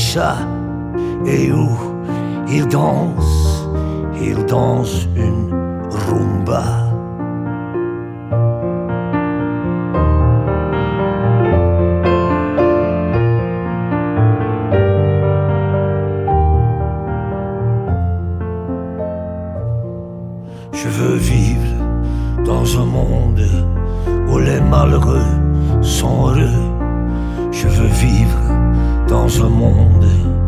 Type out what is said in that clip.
cha-cha, et où il danse une rumba. Je veux vivre dans un monde où les malheureux sont heureux. Je veux vivre dans un monde